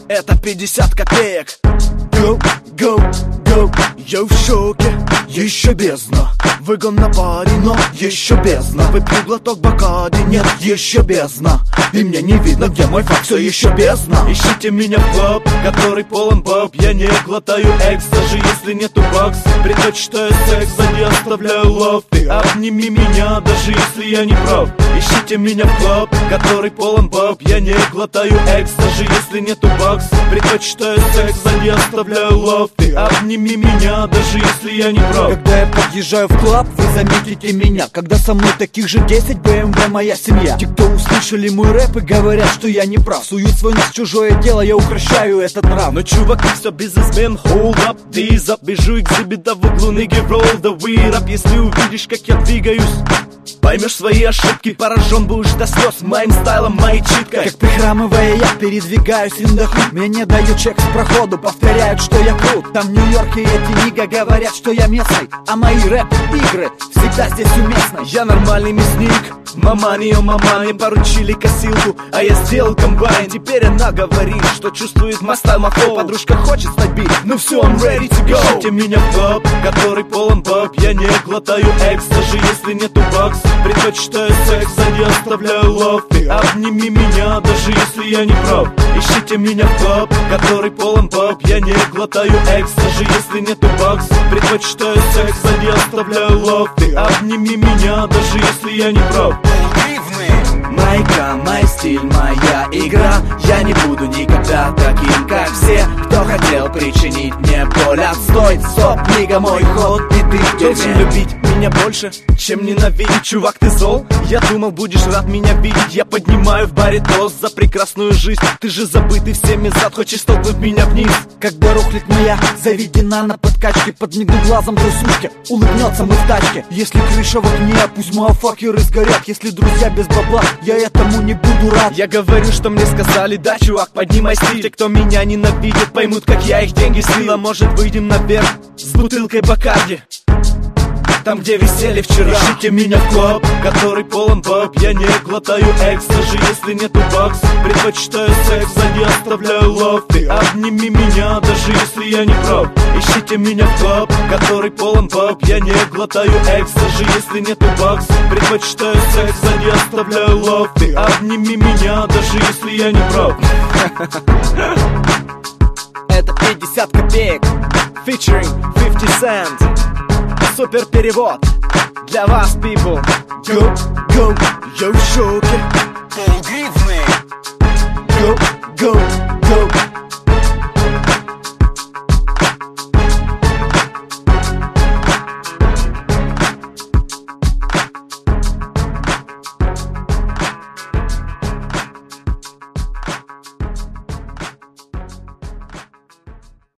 Это 50 копеек. Go, go, go. Я в шоке, еще бездна. Выгон на паре, но еще бездна. Выпью глоток Бакарди, нет, еще бездна. И мне не видно, где мой факт, все еще бездна. Ищите меня в клуб, который полон баб. Я не глотаю экс, даже если нету бакс. Предпочитаю секс, а не оставляю лав. Ты обними меня, даже если я не прав. Ищите меня в клуб, который полон баб. Я не глотаю экс, даже если нету бакс. Предпочитаю секс, а не оставляю лав. Ты обними меня, даже если я не прав. Когда я подъезжаю в клуб, вы заметите меня. Когда со мной таких же 10, BMW моя семья. Те, кто услышали мой рэп и говорят, что я не прав, суют свой нос в чужое дело, я укращаю этот нрав. Но чуваки, все без измен, hold up, days up. Бежу экзибита в углу, nigga, roll the weed up. Если увидишь, как я двигаюсь, поймешь свои ошибки, поражен будешь до слез моим стайлом, моей читкой. Как прихрамывая я передвигаюсь индохуй. Мне не дают чек с проходу, повторяют, что я крут. Там в Нью-Йорке эти нига говорят, что я местный, а мои рэп-игры всегда здесь уместны. Я нормальный мясник, мамани, о мама, мне поручили косилку, а я сделал комбайн. Теперь она говорит, что чувствует мой стайл, мой флоу. Подружка хочет стать бит, ну все, I'm ready to go. Ищите меня в клуб, который полон баб. Я не глотаю экс, даже если нету бакс. Предпочитаю секс, а не оставляю лав. Ты обними меня, даже если я не прав. Ищите меня в клуб, который полон баб. Я не глотаю экс, даже если нету бакс. Предпочитаю секс, а не оставляю лав. Ты обними меня, даже если я не прав. Майка, мой стиль, моя игра. Я не буду никогда таким, как все, кто хотел причинить мне боль. Отстой, стоп, книга, мой ход, и ты должен любить меня больше, чем ненавидеть. Чувак, ты зол? Я думал, будешь рад меня видеть. Я поднимаю в баре тост за прекрасную жизнь. Ты же забытый всеми зад, хочешь столкнуть меня вниз. Когда рухлит моя заведена на подкачке, подмигну глазом трусушке, улыбнется мы в тачке. Если крыша в окне, пусть мафакеры сгорят. Если друзья без бабла, я этому не буду рад. Я говорю, что мне сказали, да, чувак, поднимай стиль. Те, кто меня ненавидит, поймут, как я их деньги слил. А может, выйдем наверх с бутылкой Бакарди, там, где висели вчера. Ищите меня в клуб, который полон баб. Я не глотаю экс, даже если нету бакс. Предпочитаю секс, а не оставляю лав. Ты обними меня, даже если я не прав. Ищите меня в клуб, который полон баб. Я не глотаю экс, даже если нету бакс. Предпочитаю секс, а не оставляю лав. Ты обними меня, даже если я не прав. Это 50 копеек, Featuring 50 Cent. Супер перевод для вас, people. Go, go, я в шоке. полгривны. Go, go, go.